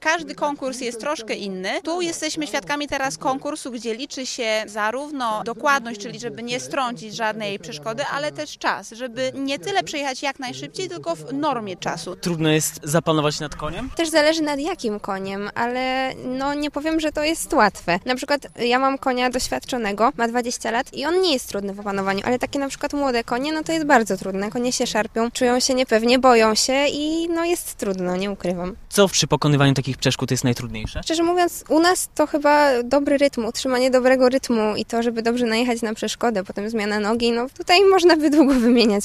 Każdy konkurs jest troszkę inny. Tu jesteśmy świadkami teraz konkursu, gdzie liczy się zarówno dokładność, czyli żeby nie strącić żadnej przeszkody, ale też czas, żeby nie tyle przejechać jak najszybciej, tylko w normie czasu. Trudno jest zapanować nad koniem? Też zależy nad jakim koniem, ale nie powiem, że to jest łatwe. Na przykład ja mam konia doświadczonego, ma 20 lat i on nie jest trudny w opanowaniu, ale takie na przykład młode konie, to jest bardzo trudne. Konie się szarpią, czują się niepewnie, boją się i jest trudno, nie ukrywam. Co przy pokonywaniu takich przeszkód jest najtrudniejsze? Szczerze mówiąc, u nas to chyba dobry rytm, utrzymanie dobrego rytmu i to, żeby dobrze najechać na przeszkodę, potem zmiana nogi, tutaj można by długo wymieniać.